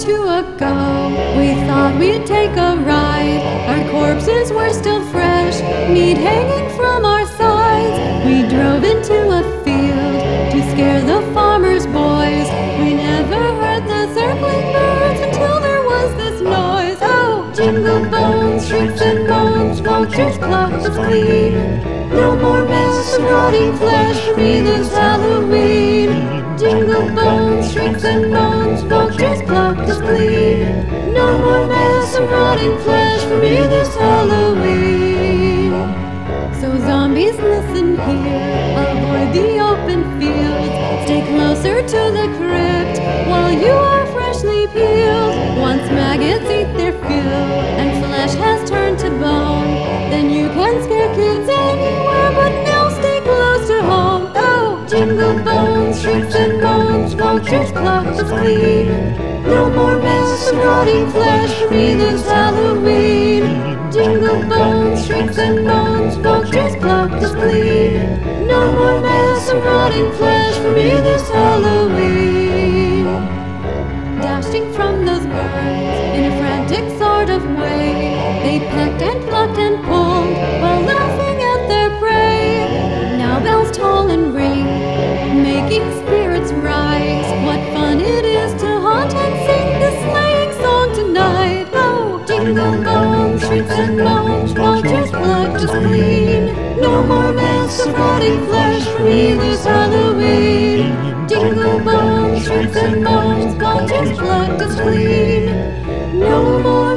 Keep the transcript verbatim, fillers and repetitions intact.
two ago, we thought we'd take a ride. Our corpses were still fresh, meat hanging from our sides. We drove into a field to scare the farmers' boys. We never heard the circling birds until there was this noise. Oh, jingle bones, shrieks and moans, vultures plucked us clean. No more mess of rotting flesh for me this Halloween. Jingle bones, shrieks and moans, vultures plucked us clean. No more mess of rotting flesh for me this Halloween. So zombies, listen here, avoid the open fields. Stay closer to the crypt while you are freshly peeled. Once maggots eat their fill and flesh has turned to bone, then you can scare kids anywhere, but now stay close to home. Oh, jingle bones, shrieks and moans, vultures plucked us clean. No more mess of rotting flesh for me this Halloween. Jingle bones, shrieks and moans, vultures plucked us clean. No more mess of rotting flesh for me this Halloween. Dashing from those burns in a frantic sort of way, they pecked and plucked and pulled while laughing at their prey. Now bells toll and ring, making spirits rise. What fun it is to haunt and sing this sleighing song tonight. Oh, jingle bones, shrieks and moans, vultures plucked us clean. No more mess of rotting flesh for me this Halloween. Jingle bones, shrieks and moans, vultures plucked us clean. No more